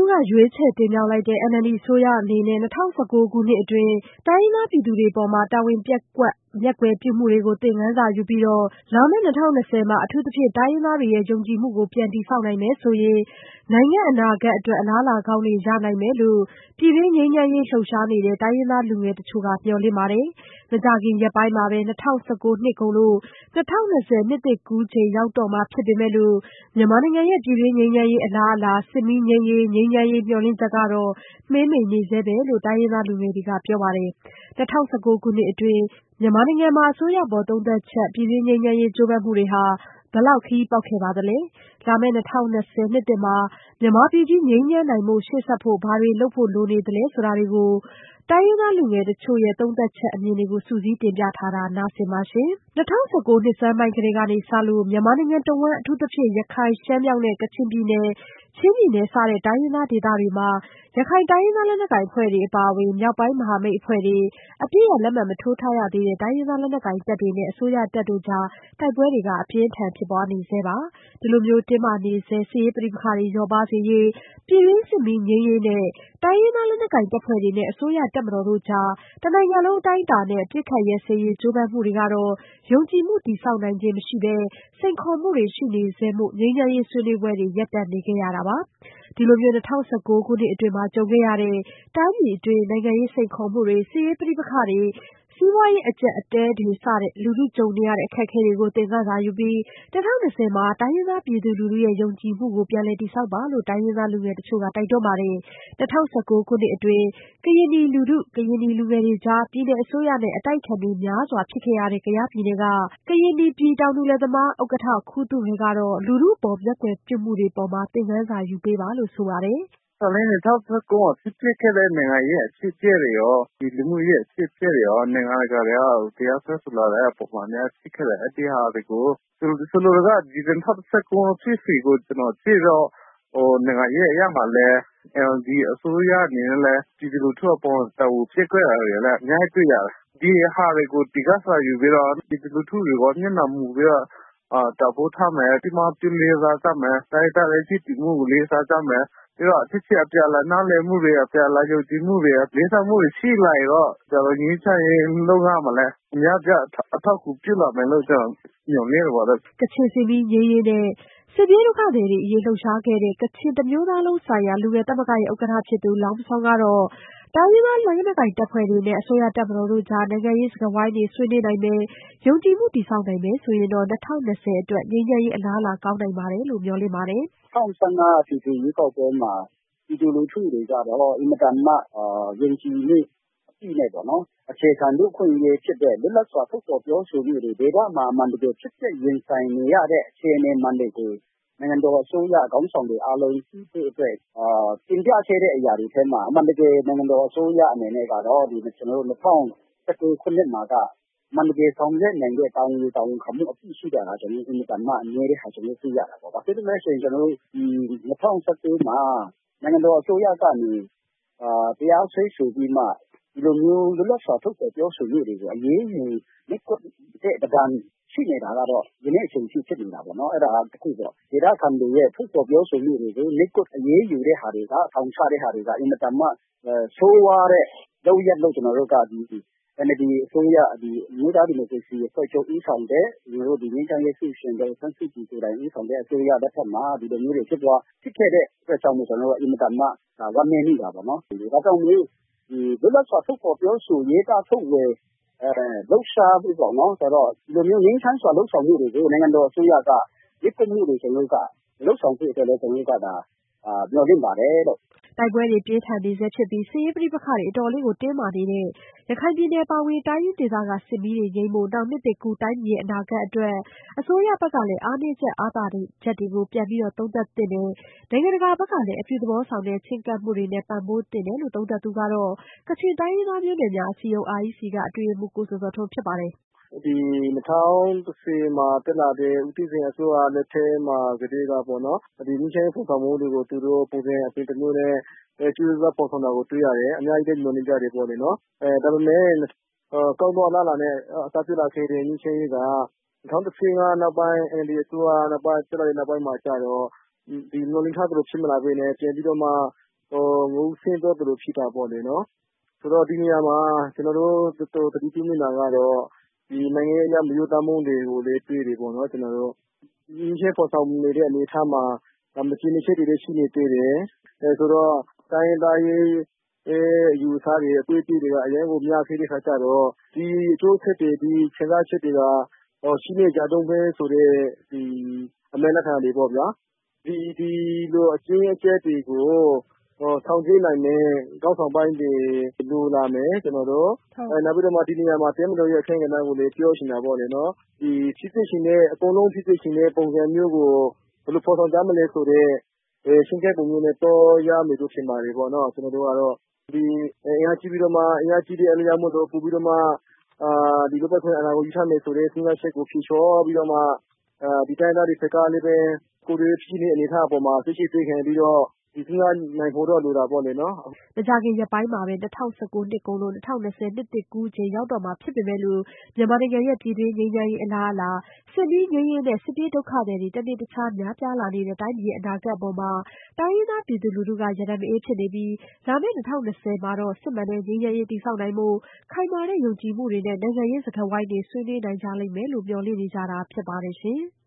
ကရွေးချယ်တင်မြှောက်လိုက်တဲ့ NLD အစိုးရအနေနဲ့ 2019 ခုနှစ်အတွင်း တိုင်းရင်းသားပြည်သူတွေအပေါ် တာဝန်ပျက်ကွက် မျက်ကွယ်ပြုမှုတွေကို သင်ခန်းစာယူပြီး လာမယ့် 2020 မှာ အထူးသဖြင့် တိုင်းရင်းသားတွေရဲ့ ယုံကြည်မှုကို ပြန်တည်ဆောက်နိုင်မယ်ဆိုရင် နိုင်ငံ့အနာဂတ်အတွက် အလားအလာကောင်းတွေ ရနိုင်မယ်လို့ ပြည်တွင်းငြိမ်းချမ်းရေးလှုပ်ရှားနေတဲ့ တိုင်းရင်းသားလူငယ်တချို့က မျှော်လင့်ပါတယ်။ မကြာခင်ရက်ပိုင်းမှာပဲ 2019 နှစ်ကုန်လို့ 2020 နှစ်သစ်ကူးချိန်ရောက်တော့မှာဖြစ်ပေမဲ့လို့ မြန်မာနိုင်ငံရဲ့ ပြည်တွင်းငြိမ်းချမ်းရေးအလားအလာ စစ်မီးငြိမ်းရေး ငြိမ်းချမ်းရေးမျှော်လင့်ချက်ကတော့ မှေးမှိန်နေဆဲပဲလို့ တိုင်းရင်းသားလူငယ်တွေကပြောပါတယ်။ 2019 ခုနှစ်အတွင်း မြန်မာနိုင်ငံမှာ အစိုးရအပေါ် သုံးသပ်ချက်၊ ပြည်တွင်းငြိမ်းချမ်းရေးကြိုးပမ်းမှုတွေဟာ ဘယ်လောက်ခရီးပေါက်ခဲ့ပါသလဲ။ လာမယ့် 2020 နှစ်သစ်မှာ မြန်မာပြည်ကြီးငြိမ်းချမ်းနိုင်ဖို့ ရှေ့ဆက်ဖို့ ဘာတွေလုပ်ဖို့လိုနေသလဲဆိုတာတွေကို တိုင်းရင်းသားလူငယ်တချို့ရဲ့ သုံးသပ်ချက်အမြင်တွေကို စုစည်းတင်ပြထားတာ နားဆင်ပါ။ ၂၀၁၉ နှစ်ဆန်းပိုင်းကတည်းကစလို့ မြန်မာနိုင်ငံတဝှမ်း အထူးသဖြင့် ရခိုင်၊ ရှမ်းမြောက်နဲ့ ကချင်ပြည်နယ်၊ ချင်းပြည်နယ် စတဲ့ တိုင်းရင်းသားဒေသတွေမှာ ရခိုင်တိုင်းရင်းသားလက်နက်ကိုင်အဖွဲ့တွေအပါအဝင် မြောက်ပိုင်းမဟာမိတ်အဖွဲ့တွေ၊ အပစ်ရပ်လက်မှတ်မထိုးထားရသေးတဲ့ တိုင်းရင်းသားလက်နက်ကိုင်တပ်တွေနဲ့ အစိုးရတပ်တို့ကြား တိုက်ပွဲတွေ အပြင်းအထန်ဖြစ်ပွားနေဆဲပါ။ ဒီလိုတင်းမာနေဆဲ စစ်ရေးပဋိပက္ခတွေလျော့ပါးစေရေး၊ ပြည်တွင်းစစ်မီးငြိမ်းရေးနဲ့ တိုင်းရင်းသားလက်နက်ကိုင်တပ်ဖွဲ့တွေနဲ့ အစိုးရတပ်မတော်တို့ကြား တနိုင်ငံလုံးအတိုင်းအတာနဲ့ အပစ်အခတ်ရပ်စဲရေးကြိုးပမ်းမှုတွေကတော့ ယုံကြည်မှုတည်ဆောက်နိုင်ခြင်းမရှိဘဲ စိန်ခေါ်မှုတွေရှိနေဆဲမို့ ငြိမ်းချမ်းရေးဆွေးနွေးပွဲတွေ ရပ်တန့်နေခဲ့ရတာပါ။ ဒီလို 2019 ခုနှစ်အတွင်း ကြုံခဲ့ရတဲ့ တိုင်းပြည်အတွင်း နိုင်ငံရေးစိန်ခေါ်မှုတွေ၊ စစ်ရေးပဋိပက္ခတွေ၊ စီးပွားရေးအကျပ်အတည်းတွေ စတဲ့ လူထုကြုံနေရတဲ့ အခက်အခဲတွေကို သင်ခန်းစာယူပြီး 2020 မှာ တိုင်းရင်းသားပြည်သူလူထုရဲ့ ယုံကြည်မှုကို ပြန်လည်တည်ဆောက်ပါလို့ တိုင်းရင်းသားလူငယ်တချို့က တိုက်တွန်းပါတယ်။ ၂၀၁၉ ခုနှစ်အတွင်း ကရင်နီလူထု၊ ကရင်နီလူငယ်တွေကြား ပြည်နယ်အစိုးရနဲ့ အတိုက်အခံတွေများစွာဖြစ်ခဲ့ရတဲ့ ကယားပြည်နယ်က ကရင်နီပြည်တောင်သူလယ်သမား ဥက္ကဋ္ဌ ခူးသုဟေကတော့ လူထုအပေါ် မျက်ကွယ်ပြုမှုတွေအပေါ် သင်ခန်းစာယူပေးပါလို့ ဆိုပါတယ်။ "၂၀၁၉ မှာဖြစ်ပျက်ခဲ့တဲ့နိုင်ငံရေးအဖြစ်အပျက်တွေရော ဒီလူမှုရေးအဖြစ်အပျက်တွေရော နိုင်ငံတကာတွေကတရားစွဲဆိုလာတဲ့အပေါ်မှာများဖြစ်ခဲ့တယ်။ အဲဒီဟာတွေကို ဆိုလိုတာက ဒီ2019ဖြစ်စဉ်ကိုကျနော်ကြည့်တော့ နိုင်ငံရေးအရမှာလည်း NLD အစိုးရအနေနဲ့လည်း ပြည်သူလူထုအပေါ်တာဝန်ပျက်ကွက်တာတွေလည်းအများကြီးတွေ့ရတယ်။ ဒီဟာတွေကိုသင်ခန်းစာယူပြီးတော့ ပြည်သူလူထုတွေကိုမျက်နှာမူပြီးတော့တန်ဖိုးထားမယ် ပြီးမှပြုလေးစားကြမယ် တိုင်းရင်းသားရဲ့ချစ်ကြည်မှုကိုလေးစားကြမယ် ပြီးတော့အပြန်အလှန်နားလည်မှုတွေ အပြန်အလှန်ယုံကြည်မှုတွေ လေးစားမှုတွေရှိလာရင်တော့ ကျနော်တို့ငြိမ်းချမ်းရေးလုပ်ငန်းမှာလည်းအများကြီးအထောက်အကူပြုလာမယ်လို့ကျနော်မျှော်လင့်ပါတယ်။ " ကချင်စစ်မီးငြိမ်းရေးနဲ့ စစ်ပြေးဒုက္ခသည်တွေအရေးလှုပ်ရှားခဲ့တဲ့ ကချင်တမျိုးသားလုံးဆိုင်ရာ လူငယ်သမဂ္ဂရဲ့ ဥက္ကဋ္ဌဖြစ်သူ လောင်းမဆောင်းကတော့ တိုင်းရင်းသားလက်နက်ကိုင်တပ်ဖွဲ့တွေနဲ့ အစိုးရတပ်မတော်တို့ကြား နိုင်ငံရေးစကားဝိုင်းတွေဆွေးနွေးနိုင်မယ်၊ ယုံကြည်မှုတည်ဆောက်နိုင်မယ်ဆိုရင်တော့ 2020 အတွက် ငြိမ်းချမ်းရေးအလားအလာကောင်းနိုင်ပါတယ်လို့ မျှော်လင့်ပါတယ်။ "2015အထွေထွေရွေးကောက်ပွဲမှာပြည်သူလူထုတွေကတော့အင်မတန်မှယုံကြည်မှုအပြည့်နဲ့ပေါ့နော်အခြေခံလူ့အခွင့်အရေးဖြစ်တဲ့လွတ်လပ်စွာထုတ်ဖော်ပြောဆိုမှုတွေဒေသမှာအမှန်တကယ်ဖြစ်ပျက်ရင်ဆိုင်နေရတဲ့အခြေအနေမှန်တွေကိုနိုင်ငံတော်အစိုးရခေါင်းဆောင်တွေအားလုံးသိဖို့အတွက်တင်ပြခဲ့တဲ့အရာတွေထဲမှာအမှန်တကယ်နိုင်ငံတော်အစိုးရအနေနဲ့ကတော့ကျွန်တော်တို့2019ခုနှစ်မှာကအမှန်တကယ်ဆောင်ရွက်နိုင်တဲ့တာဝန်ယူတာဝန်ခံမှုအပြည့်ရှိတာကကျွန်တော်တို့အင်မတန်မှအနည်းတဲ့ဟာကျွန်တော်တို့သိရတာပေါ့။ဘာဖြစ်လို့လဲဆိုရင်ကျွန်တော်တို့ဒီ2019မှာနိုင်ငံတော်အစိုးရကနေတရားစွဲဆိုပြီးမှဒီလိုမျိုးလွတ်လပ်စွာထုတ်ဖော်ပြောဆိုမှုတွေကိုအရေးယူနှိပ်ကွပ်တဲ့ပဒံရှိနေတာကတော့ဒီနေ့အချိန်ထိဖြစ်နေတာပေါ့နော်အဲ့ဒါတခုပေါ့ဒေသခံတွေရဲ့ထုတ်ဖော်ပြောဆိုမှုတွေကိုနှိပ်ကွပ်အရေးယူတဲ့ဟာတွေကထောင်ချတဲ့ဟာတွေကအင်မတန်မှဆိုးဝါးတဲ့လုပ်ရပ်လို့ကျွန်တော်တို့ကဒီ NLD အစိုးရဒီအမျိုးသားဒီမိုကရေစီအဖွဲ့ချုပ်ဦးဆောင်တဲ့ကျွန်တော်တို့ဒီငြိမ်းချမ်းရေးဆုရှင်ဒေါ်အောင်ဆန်းစုကြည်ကိုယ်တိုင်ဦးဆောင်တဲ့အစိုးရလက်ထက်မှာဒီလိုမျိုးတွေဖြစ်ခဲ့တဲ့အတွက်ကြောင့်မို့ကျွန်တော်တို့အင်မတန်မှဝမ်းနည်းမိတာပေါ့နော်။ဒါကြောင့်မို့ဒီလွတ်လပ်စွာထုတ်ဖော်ပြောဆိုရေးသားထုတ်ဝေလှုပ်ရှားမှုပေါ့နော်ဆိုတော့ဒီလိုမျိုးငြိမ်းချမ်းစွာလှုပ်ဆောင်မှုတွေကိုနိုင်ငံတော်အစိုးရကရစ်ကွမှုတွေကျွန်တော်တို့ကလှုပ်ဆောင်ဖို့အတွက်လည်းကျွန်တော်တို့ကမျှော်လင့်ပါတယ်လို့တိုက်ပွဲတွေပြင်းထန်နေဆဲဖြစ်ပြီး စစ်ရေးပဋိပက္ခတွေအတော်လေးတင်းမာနေတဲ့ ရခိုင်ပြည်နယ်အပါအဝင် တိုင်းရင်းဒေသက စစ်မီးတွေငြိမ်းဖို့ နောက်နှစ်သစ်ကူး တိုင်းပြည်ရဲ့ အနာဂတ်အတွက် အစိုးရဘက်ကလည်း အားနည်းချက်အားသာချက်တွေကို ပြန်လည်သုံးသပ်သင့်တယ်။ နိုင်ငံတကာဘက်ကလည်း အပြုသဘောဆောင်တဲ့ ချဉ်းကပ်မှုတွေနဲ့ ပံ့ပိုးသင့်တယ်လို့ သုံးသပ်သူကတော့ ကချင်တိုင်းရင်းသားမျိုးနွယ်များအစည်းအရုံး REC က အတွင်းရေးမှူး ကိုဇော်ဇော်ထွန်းဖြစ်ပါတယ်။ဒီ2010မှာတက်လာတဲ့ဦးသိန်းစိန်အစိုးရလက်ထက်မှာကတည်းကပေါ့နော်ဒီငြိမ်းချမ်းရေးဖော်ဆောင်မှုတွေကိုသူတို့ပုံစံအသွင်တစ်မျိုးနဲ့ကြိုးစားဖော်ဆောင်တာကိုတွေ့ရတယ်အများကြီးလည်းမျှော်လင့်ကြတယ်ပေါ့လေနော်ဒါပေမဲ့ကောင်းသောအလားအလာနဲ့အစပြုလာခဲ့တဲ့ငြိမ်းချမ်းရေးက2015နောက်ပိုင်း NLD အစိုးရနောက်ပိုင်းတက်လာတဲ့နောက်ပိုင်းမှာကျတော့ဒီမျှော်လင့်ထားသလိုဖြစ်မလာဘဲနဲ့ပြန်ပြီးတော့မှငုံဆင်းတော့သူတို့ဖြစ်တာပေါ့လေနော်ဆိုတော့ဒီနေရာမှာကျွန်တော်တို့တော်တတိပြုနေတာကတော့ဒီနိုင်ငံရေးအရမရိုးသားမှုတွေကိုလည်းတွေ့တယ်ပေါ့နော်ကျွန်တော်တို့ဒီရှင်းပေါ်ဆောင်နေတဲ့အနေအထားမှာမချင်မချက်တွေလည်းရှိနေတွေ့တယ်ဆိုတော့တိုင်းရင်းသားရေးယူဆတွေအတွေ့အကြုံတွေကအရင်ကများခဲ့တဲ့ခါကျတော့ဒီအကျိုးဆက်တွေဒီခြေသားချက်တွေကရှိနေကြတော့ပဲဆိုတဲ့ဒီအမေလက်ခံတွေပေါ့ဗျာဒီလိုအကျဉ်းအကျက်တွေကိုဆောင်ကျဉ်နိုင်တဲ့ကောက်ဆောင်ပိုင်းတွေလိုလာမယ်ကျွန်တော်တို့နောက်ပြီးတော့မှဒီနေရာမှာတဲမလို့ရဲ့အခင်းကဏ္ဍကိုလည်းပြောရှင်တာပေါ့လေနော်ဒီဖြစ်ဖြစ်ရှင်တဲ့အကုန်လုံးဖြစ်ဖြစ်ရှင်တဲ့ပုံစံမျိုးကိုဘယ်လိုပေါ်ဆောင်ကြမလဲဆိုတဲ့ရှင်းခဲ့ပုံမျိုးနဲ့တော့ရမယ်လို့ထင်ပါတယ်ပေါ့နော်ကျွန်တော်တို့ကတော့ဒီအင်အားကြီးပြီးတော့မှအင်အားကြီးတဲ့အလျားမို့တော့ပို့ပြီးတော့မှဒီလိုပဲခွင့်အနာကိုယူထားမယ်ဆိုတဲ့စဉ်းစားချက်ကိုဖြေလျှော့ပြီးတော့မှဒီတိုင်းသားတွေစကားလေးပဲကိုယ်တွေဖြစ်နေအနေထားအပေါ်မှာသိရှိသိခံပြီးတော့ဒီစဉ်းစားနိုင်ဖို့တော့လိုတာပေါ့လေနော်မကြာခင်ရက်ပိုင်းမှာပဲ2019နှစ်ကုန်လို့2020နှစ်သစ်ကူးချိန်ရောက်တော့မှာဖြစ်ပေမဲ့လို့မြန်မာနိုင်ငံရဲ့ပြည်တွင်းငြိမ်းချမ်းရေးအလားအလာစစ်မီးငြိမ်းရေးနဲ့စစ်ပြေးဒုက္ခသည်တွေတနေ့တခြားများပြားလာနေတဲ့တိုင်းပြည်ရဲ့အနာဂတ်အပေါ်မှာတိုင်းရင်းသားပြည်သူလူထုကရန်မအေးဖြစ်နေပြီးလာမယ့်2020မှာတော့စစ်မှန်တဲ့ငြိမ်းချမ်းရေးတည်ဆောက်နိုင်ဖို့ခိုင်မာတဲ့ယုံကြည်မှုတွေနဲ့နိုင်ငံရေးစကားဝိုင်းတွေဆွေးနွေးနိုင်ကြလိမ့်မယ်လို့မျှော်လင့်နေကြတာဖြစ်ပါတယ်ရှင်။